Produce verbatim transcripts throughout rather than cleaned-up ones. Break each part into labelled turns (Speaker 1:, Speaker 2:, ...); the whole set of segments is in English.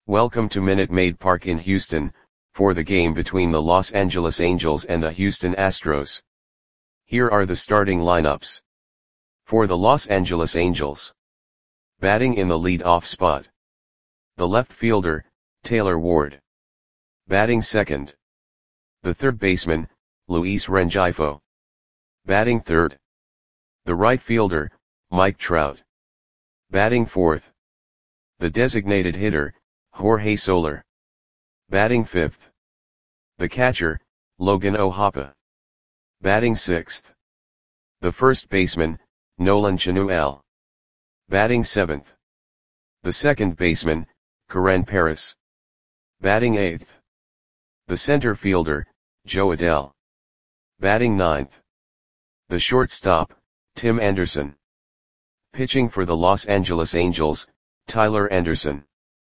Speaker 1: Welcome to Minute Maid Park in Houston, for the game between the Los Angeles Angels and the Houston Astros. Here are the starting lineups. For the Los Angeles Angels. Batting in the lead-off spot. The left fielder, Taylor Ward. Batting second. The third baseman, Luis Rengifo. Batting third. The right fielder, Mike Trout. Batting fourth. The designated hitter, Jorge Soler. Batting fifth. The catcher, Logan O'Hoppe. Batting sixth. The first baseman, Nolan Chanuel. Batting seventh. The second baseman, Karen Paris. Batting eighth. The center fielder, Jo Adell. Batting ninth. The shortstop, Tim Anderson. Pitching for the Los Angeles Angels, Tyler Anderson.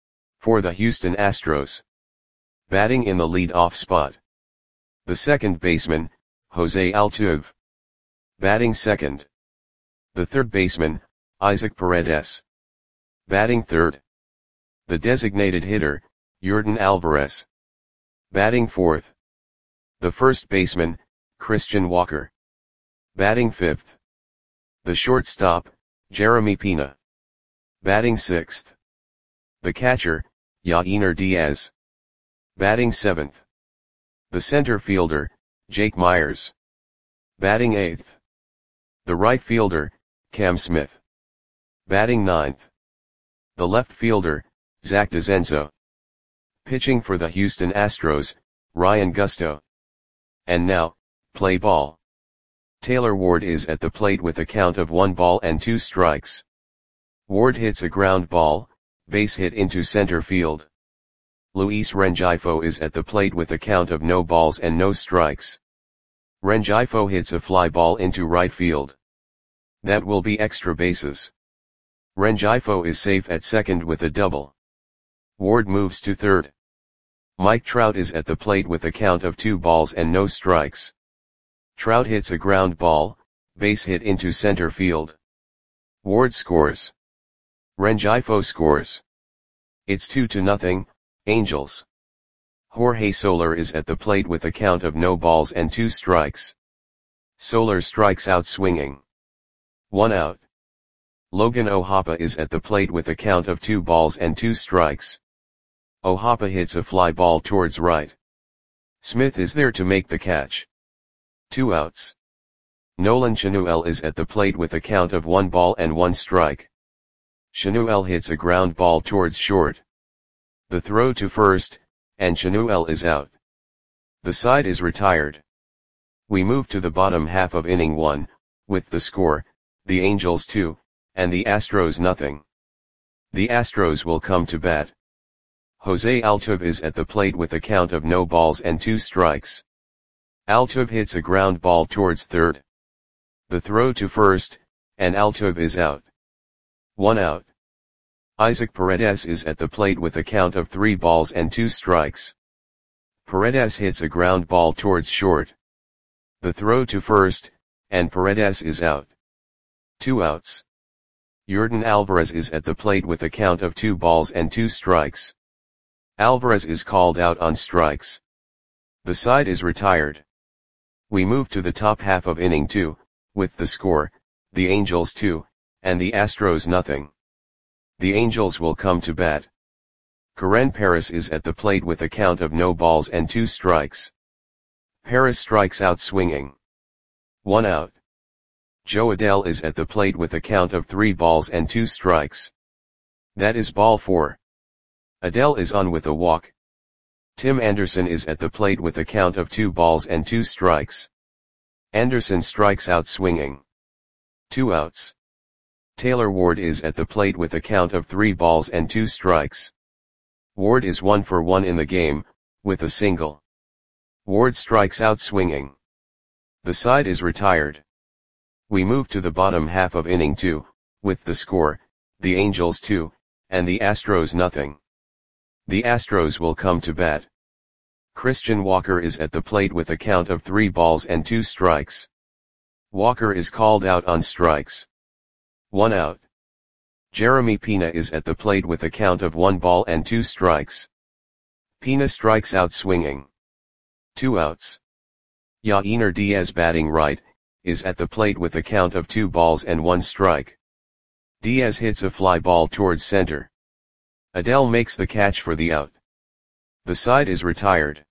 Speaker 1: For the Houston Astros. Batting in the lead-off spot. The second baseman, Jose Altuve. Batting second. The third baseman, Isaac Paredes. Batting third. The designated hitter, Yordan Alvarez. Batting fourth. The first baseman, Christian Walker. Batting fifth. The shortstop, Jeremy Pena. Batting sixth. The catcher, Yainer Diaz. Batting seventh. The center fielder, Jake Myers. Batting eighth. The right fielder, Cam Smith. Batting ninth. The left fielder, Zach DeZenzo. Pitching for the Houston Astros, Ryan Gusto. And now, play ball. Taylor Ward is at the plate with a count of one ball and two strikes. Ward hits a ground ball, base hit into center field. Luis Rengifo is at the plate with a count of no balls and no strikes. Rengifo hits a fly ball into right field. That will be extra bases. Rengifo is safe at second with a double. Ward moves to third. Mike Trout is at the plate with a count of two balls and no strikes. Trout hits a ground ball, base hit into center field. Ward scores. Rengifo scores. It's two to nothing, Angels. Jorge Soler is at the plate with a count of no balls and two strikes. Soler strikes out swinging. One out. Logan O'Hoppe is at the plate with a count of two balls and two strikes. O'Hoppe hits a fly ball towards right. Smith is there to make the catch. Two outs. Nolan Chanuel is at the plate with a count of one ball and one strike. Chanuel hits a ground ball towards short. The throw to first, and Chanuel is out. The side is retired. We move to the bottom half of inning one, with the score, the Angels two, and the Astros nothing. The Astros will come to bat. Jose Altuve is at the plate with a count of no balls and two strikes. Altuve hits a ground ball towards third. The throw to first, and Altuve is out. One out. Isaac Paredes is at the plate with a count of three balls and two strikes. Paredes hits a ground ball towards short. The throw to first, and Paredes is out. Two outs. Yordan Alvarez is at the plate with a count of two balls and two strikes. Alvarez is called out on strikes. The side is retired. We move to the top half of inning two, with the score, the Angels two, and the Astros nothing. The Angels will come to bat. Karen Paris is at the plate with a count of no balls and two strikes. Paris strikes out swinging. One out. Jo Adell is at the plate with a count of three balls and two strikes. That is ball four. Adell is on with a walk. Tim Anderson is at the plate with a count of two balls and two strikes. Anderson strikes out swinging. Two outs. Taylor Ward is at the plate with a count of three balls and two strikes. Ward is one for one in the game, with a single. Ward strikes out swinging. The side is retired. We move to the bottom half of inning two, with the score, the Angels two, and the Astros nothing. The Astros will come to bat. Christian Walker is at the plate with a count of three balls and two strikes. Walker is called out on strikes. One out. Jeremy Pena is at the plate with a count of one ball and two strikes. Pena strikes out swinging. Two outs. Yainer Diaz, batting right, is at the plate with a count of two balls and one strike. Diaz hits a fly ball towards center. Adell makes the catch for the out. The side is retired.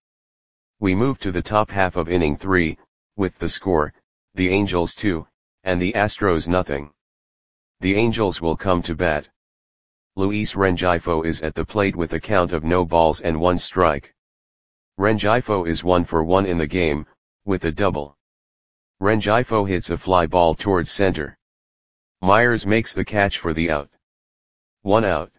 Speaker 1: We move to the top half of inning three, with the score, the Angels two, and the Astros nothing. The Angels will come to bat. Luis Rengifo is at the plate with a count of no balls and one strike. Rengifo is one for one in the game, with a double. Rengifo hits a fly ball towards center. Myers makes the catch for the out. One out.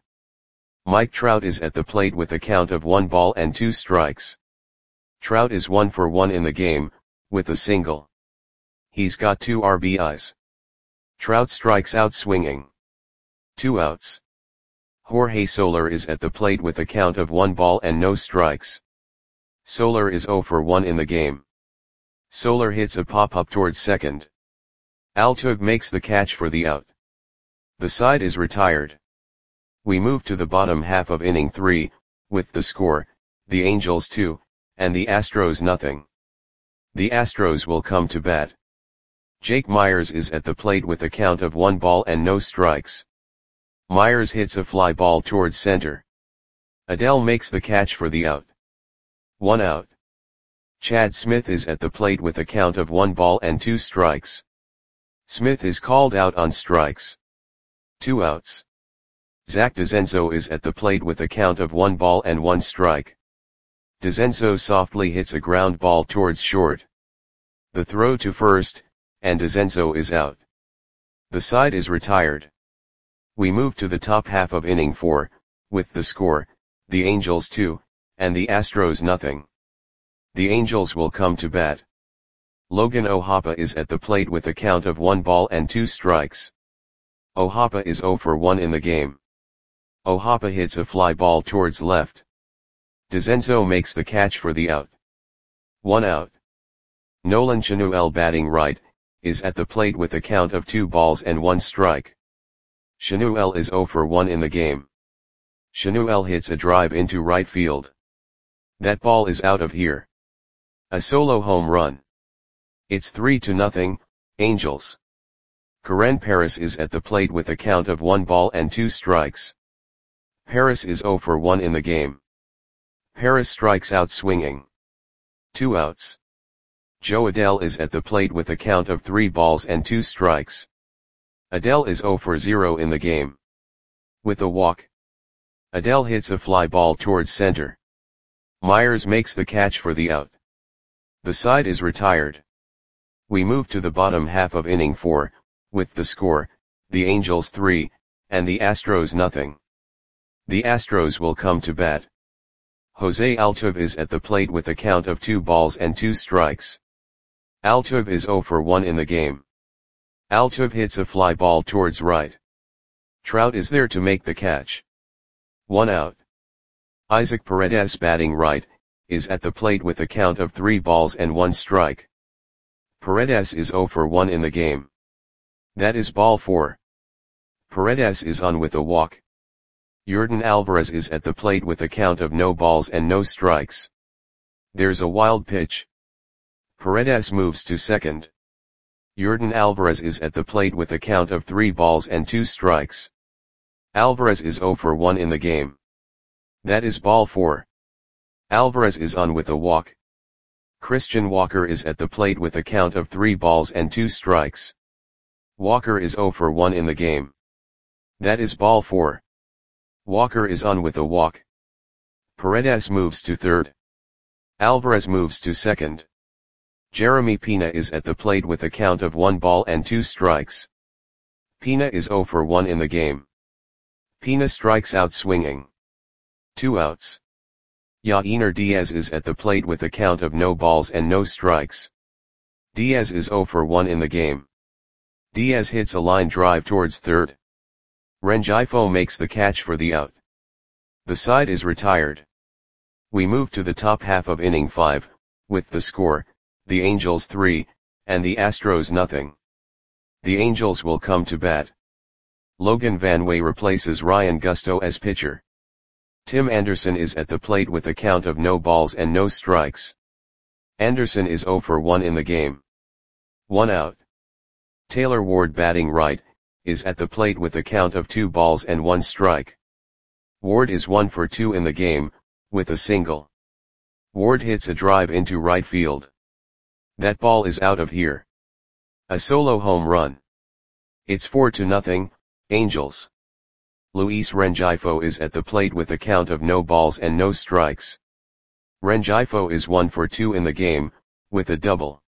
Speaker 1: Mike Trout is at the plate with a count of one ball and two strikes. Trout is one for one in the game, with a single. He's got two R B Is. Trout strikes out swinging. Two outs. Jorge Soler is at the plate with a count of one ball and no strikes. Soler is zero for one in the game. Soler hits a pop-up towards second. Altuve makes the catch for the out. The side is retired. We move to the bottom half of inning three, with the score, the Angels two, and the Astros nothing. The Astros will come to bat. Jake Myers is at the plate with a count of one ball and no strikes. Myers hits a fly ball towards center. Adell makes the catch for the out. One out. Chad Smith is at the plate with a count of one ball and two strikes. Smith is called out on strikes. Two outs. Zach DeZenzo is at the plate with a count of one ball and one strike. DeZenzo softly hits a ground ball towards short. The throw to first, and DeZenzo is out. The side is retired. We move to the top half of inning four, with the score, the Angels two, and the Astros nothing. The Angels will come to bat. Logan O'Hoppe is at the plate with a count of one ball and two strikes. O'Hoppe is zero for one in the game. O'Hoppe hits a fly ball towards left. DeZenzo makes the catch for the out. One out. Nolan Chanuel, batting right, is at the plate with a count of two balls and one strike. Chanuel is zero for one in the game. Chanuel hits a drive into right field. That ball is out of here. A solo home run. It's three to nothing, Angels. Karen Paris is at the plate with a count of one ball and two strikes. Paris is zero for one in the game. Paris strikes out swinging. Two outs. Joe Adell is at the plate with a count of three balls and two strikes. Adell is zero for zero in the game. With a walk. Adell hits a fly ball towards center. Myers makes the catch for the out. The side is retired. We move to the bottom half of inning four, with the score, the Angels three, and the Astros nothing. The Astros will come to bat. Jose Altuve is at the plate with a count of two balls and two strikes. Altuve is zero for one in the game. Altuve hits a fly ball towards right. Trout is there to make the catch. One out. Isaac Paredes, batting right, is at the plate with a count of three balls and one strike. Paredes is zero for one in the game. That is ball four. Paredes is on with a walk. Yordan Alvarez is at the plate with a count of no balls and no strikes. There's a wild pitch. Paredes moves to second. Yordan Alvarez is at the plate with a count of three balls and two strikes. Alvarez is zero for one in the game. That is ball four. Alvarez is on with a walk. Christian Walker is at the plate with a count of three balls and two strikes. Walker is zero for one in the game. That is ball four. Walker is on with a walk. Paredes moves to third. Alvarez moves to second. Jeremy Pena is at the plate with a count of one ball and two strikes. Pena is zero for one in the game. Pena strikes out swinging. Two outs. Yainer Diaz is at the plate with a count of no balls and no strikes. Diaz is zero for one in the game. Diaz hits a line drive towards third. Rengifo makes the catch for the out. The side is retired. We move to the top half of inning five, with the score, the Angels three, and the Astros nothing. The Angels will come to bat. Logan Van Way replaces Ryan Gusto as pitcher. Tim Anderson is at the plate with a count of no balls and no strikes. Anderson is zero for one in the game. One out. Taylor Ward, batting right, is at the plate with a count of two balls and one strike. Ward is one for two in the game, with a single. Ward hits a drive into right field. That ball is out of here. A solo home run. It's four to nothing, Angels. Luis Rengifo is at the plate with a count of no balls and no strikes. Rengifo is one for two in the game, with a double.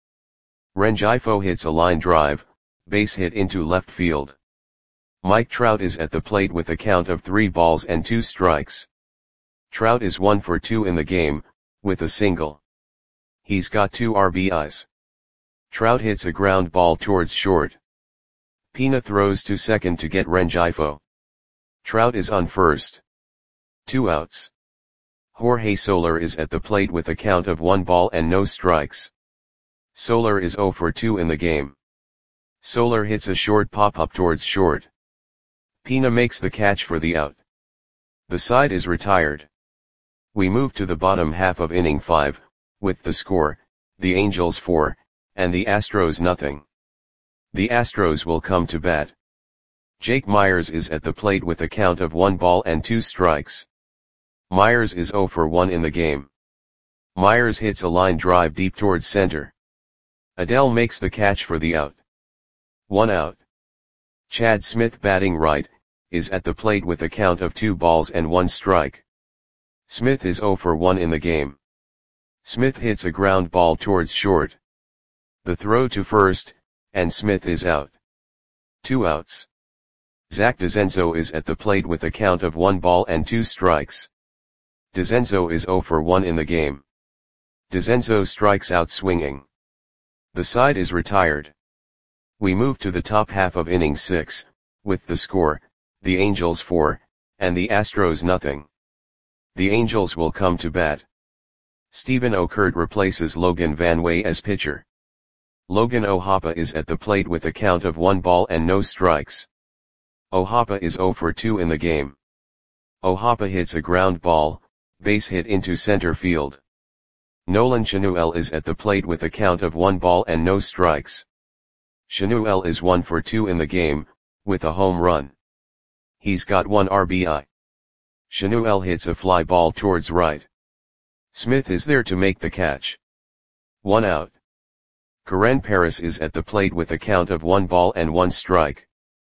Speaker 1: Rengifo hits a line drive, base hit into left field. Mike Trout is at the plate with a count of three balls and two strikes. Trout is one for two in the game, with a single. He's got two R B Is. Trout hits a ground ball towards short. Pina throws to second to get Rengifo. Trout is on first. Two outs. Jorge Soler is at the plate with a count of one ball and no strikes. Soler is zero for two in the game. Soler hits a short pop-up towards short. Pina makes the catch for the out. The side is retired. We move to the bottom half of inning five, with the score, the Angels four, and the Astros nothing. The Astros will come to bat. Jake Myers is at the plate with a count of one ball and two strikes. Myers is zero for one in the game. Myers hits a line drive deep towards center. Adell makes the catch for the out. One out. Chad Smith, batting right, is at the plate with a count of two balls and one strike. Smith is zero for one in the game. Smith hits a ground ball towards short. The throw to first, and Smith is out. Two outs. Zach DeZenzo is at the plate with a count of one ball and two strikes. DeZenzo is zero for one in the game. DeZenzo strikes out swinging. The side is retired. We move to the top half of inning six, with the score, the Angels four, and the Astros nothing. The Angels will come to bat. Stephen Okert replaces Logan Van Way as pitcher. Logan O'Hoppe is at the plate with a count of one ball and no strikes. O'Hoppe is zero for two in the game. O'Hoppe hits a ground ball, base hit into center field. Nolan Chanuel is at the plate with a count of one ball and no strikes. Chanuel is one for two in the game, with a home run. He's got one R B I. Chanuel hits a fly ball towards right. Smith is there to make the catch. One out. Karen Paris is at the plate with a count of one ball and one strike.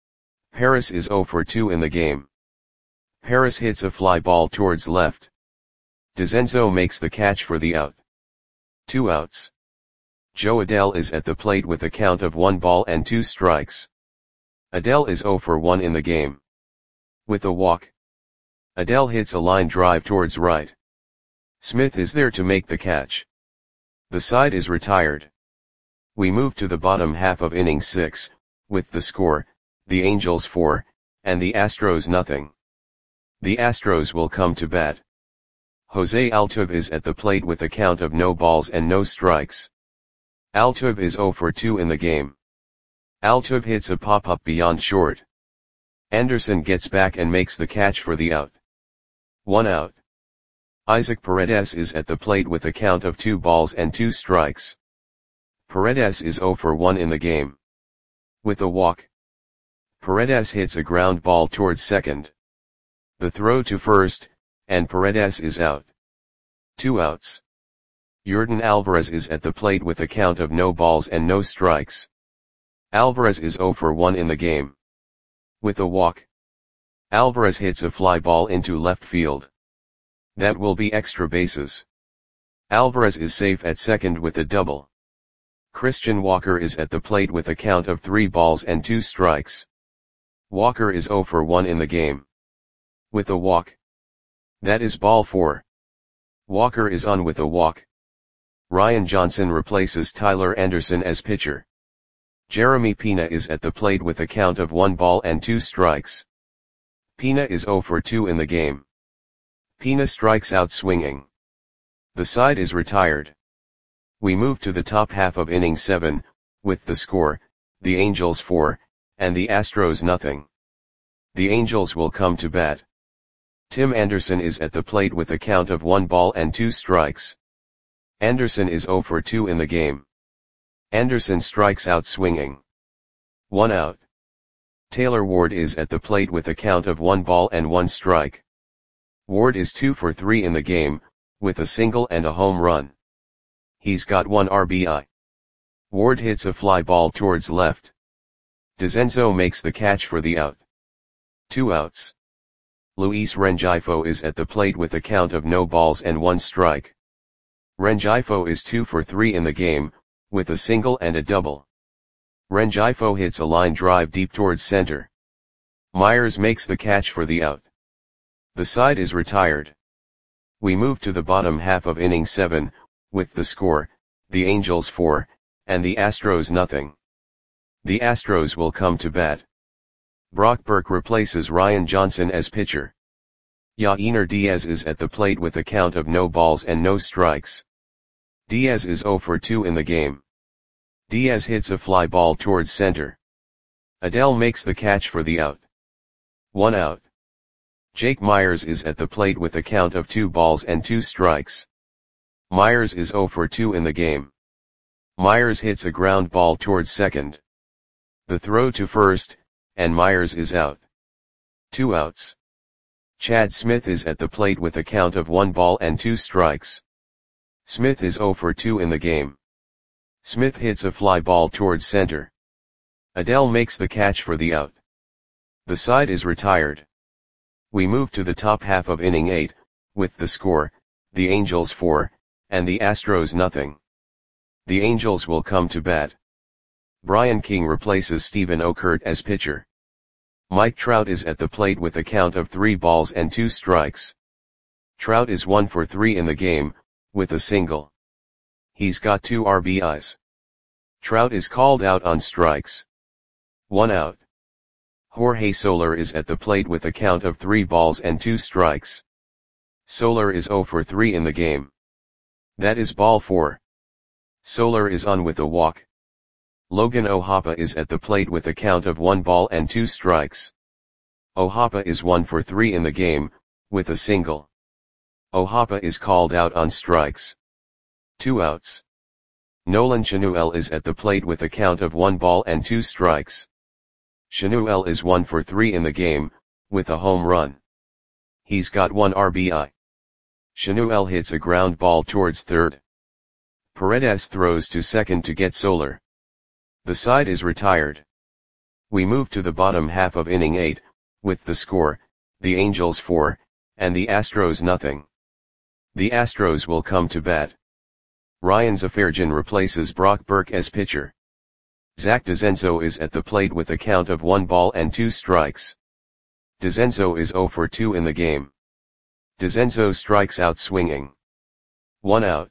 Speaker 1: Paris is zero for two in the game. Paris hits a fly ball towards left. DeZenzo makes the catch for the out. Two outs. Joe Adell is at the plate with a count of one ball and two strikes. Adell is zero for one in the game. With a walk. Adell hits a line drive towards right. Smith is there to make the catch. The side is retired. We move to the bottom half of inning six, with the score, the Angels four, and the Astros nothing. The Astros will come to bat. Jose Altuve is at the plate with a count of no balls and no strikes. Altuve is zero for two in the game. Altuve hits a pop-up beyond short. Anderson gets back and makes the catch for the out. One out. Isaac Paredes is at the plate with a count of two balls and two strikes. Paredes is zero for one in the game. With a walk. Paredes hits a ground ball towards second. The throw to first, and Paredes is out. Two outs. Yordan Alvarez is at the plate with a count of no balls and no strikes. Alvarez is zero for one in the game. With a walk. Alvarez hits a fly ball into left field. That will be extra bases. Alvarez is safe at second with a double. Christian Walker is at the plate with a count of three balls and two strikes. Walker is zero for one in the game. With a walk. That is ball four. Walker is on with a walk. Ryan Johnson replaces Tyler Anderson as pitcher. Jeremy Pina is at the plate with a count of one ball and two strikes. Pina is zero for two in the game. Pina strikes out swinging. The side is retired. We move to the top half of inning seven, with the score, the Angels four, and the Astros nothing. The Angels will come to bat. Tim Anderson is at the plate with a count of one ball and two strikes. Anderson is oh for two in the game. Anderson strikes out swinging. One out. Taylor Ward is at the plate with a count of one ball and one strike. Ward is two for three in the game, with a single and a home run. He's got one R B I. Ward hits a fly ball towards left. DeCenzo makes the catch for the out. Two outs. Luis Rengifo is at the plate with a count of no balls and one strike. Rengifo is two for three in the game, with a single and a double. Rengifo hits a line drive deep towards center. Myers makes the catch for the out. The side is retired. We move to the bottom half of inning seven, with the score, the Angels four, and the Astros nothing. The Astros will come to bat. Brock Burke replaces Ryan Johnson as pitcher. Yainer Diaz is at the plate with a count of no balls and no strikes. Diaz is oh for two in the game. Diaz hits a fly ball towards center. Adell makes the catch for the out. One out. Jake Myers is at the plate with a count of two balls and two strikes. Myers is oh for two in the game. Myers hits a ground ball towards second. The throw to first, and Myers is out. Two outs. Chad Smith is at the plate with a count of one ball and two strikes. Smith is oh for two in the game. Smith hits a fly ball towards center. Adell makes the catch for the out. The side is retired. We move to the top half of inning eight, with the score, the Angels four, and the Astros nothing. The Angels will come to bat. Brian King replaces Stephen Okert as pitcher. Mike Trout is at the plate with a count of three balls and two strikes. Trout is one for three in the game, with a single. He's got two R B Is. Trout is called out on strikes. One out. Jorge Soler is at the plate with a count of three balls and two strikes. Soler is oh for three in the game. That is ball four. Soler is on with a walk. Logan O'Hoppe is at the plate with a count of one ball and two strikes. O'Hoppe is one for three in the game, with a single. O'Hoppe is called out on strikes. Two outs. Nolan Chanuel is at the plate with a count of one ball and two strikes. Chanuel is one for three in the game, with a home run. He's got one R B I. Chanuel hits a ground ball towards third. Paredes throws to second to get Soler. The side is retired. We move to the bottom half of inning eight, with the score, the Angels four, and the Astros nothing. The Astros will come to bat. Ryan Zafarjan replaces Brock Burke as pitcher. Zach DeCenzo is at the plate with a count of one ball and two strikes. DeCenzo is oh for two in the game. DeCenzo strikes out swinging. One out.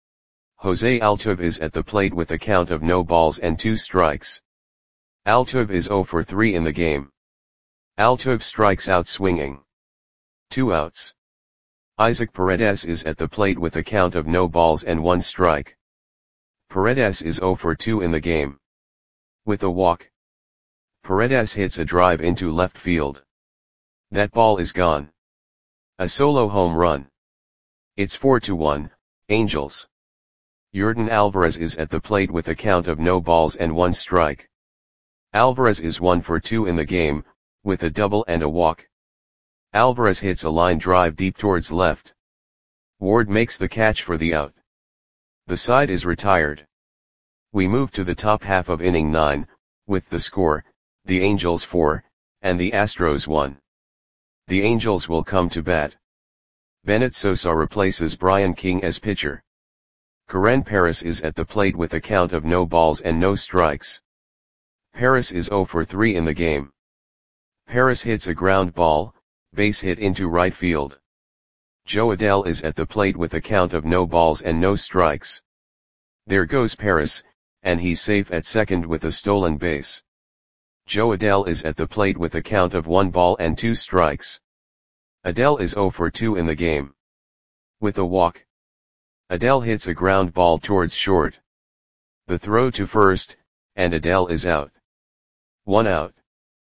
Speaker 1: Jose Altuve is at the plate with a count of no balls and two strikes. Altuve is oh for three in the game. Altuve strikes out swinging. Two outs. Isaac Paredes is at the plate with a count of no balls and one strike. Paredes is oh for two in the game. With a walk. Paredes hits a drive into left field. That ball is gone. A solo home run. It's four to one, Angels. Yordan Alvarez is at the plate with a count of no balls and one strike. Alvarez is one for two in the game, with a double and a walk. Alvarez hits a line drive deep towards left. Ward makes the catch for the out. The side is retired. We move to the top half of inning nine, with the score, the Angels four, and the Astros one. The Angels will come to bat. Bennett Sosa replaces Brian King as pitcher. Karen Paris is at the plate with a count of no balls and no strikes. Paris is oh for three in the game. Paris hits a ground ball, base hit into right field. Joe Adell is at the plate with a count of no balls and no strikes. There goes Paris, and he's safe at second with a stolen base. Joe Adell is at the plate with a count of one ball and two strikes. Adell is oh for two in the game. With a walk. Adell hits a ground ball towards short. The throw to first, and Adell is out. One out.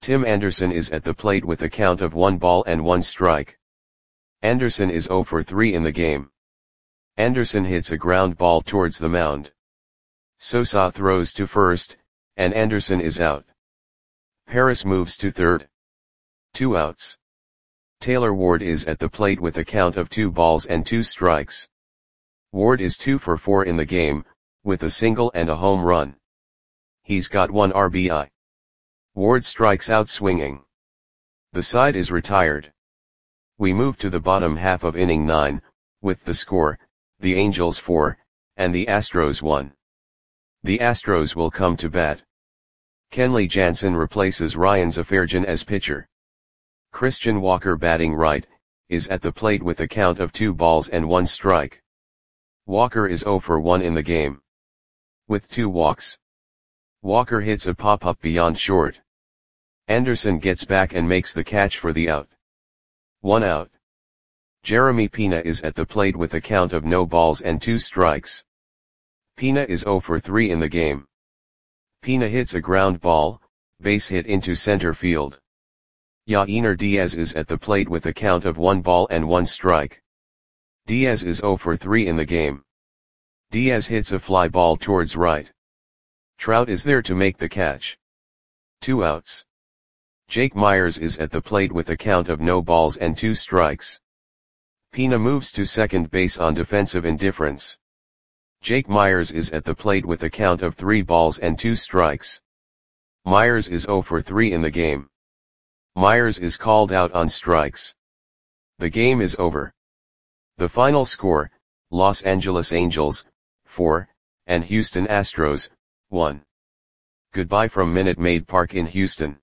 Speaker 1: Tim Anderson is at the plate with a count of one ball and one strike. Anderson is zero for three in the game. Anderson hits a ground ball towards the mound. Sosa throws to first, and Anderson is out. Harris moves to third. Two outs. Taylor Ward is at the plate with a count of two balls and two strikes. Ward is two for four in the game, with a single and a home run. He's got one R B I. Ward strikes out swinging. The side is retired. We move to the bottom half of inning nine, with the score, the Angels four, and the Astros one. The Astros will come to bat. Kenley Jansen replaces Ryan Zafarjan as pitcher. Christian Walker, batting right, is at the plate with a count of two balls and one strike. Walker is zero for one in the game. With two walks. Walker hits a pop-up beyond short. Anderson gets back and makes the catch for the out. One out. Jeremy Pena is at the plate with a count of no balls and two strikes. Pena is zero for three in the game. Pena hits a ground ball, base hit into center field. Yainer Diaz is at the plate with a count of one ball and one strike. Diaz is zero for three in the game. Diaz hits a fly ball towards right. Trout is there to make the catch. Two outs. Jake Myers is at the plate with a count of no balls and two strikes. Pena moves to second base on defensive indifference. Jake Myers is at the plate with a count of three balls and two strikes. Myers is zero for three in the game. Myers is called out on strikes. The game is over. The final score, Los Angeles Angels, four, and Houston Astros, one. Goodbye from Minute Maid Park in Houston.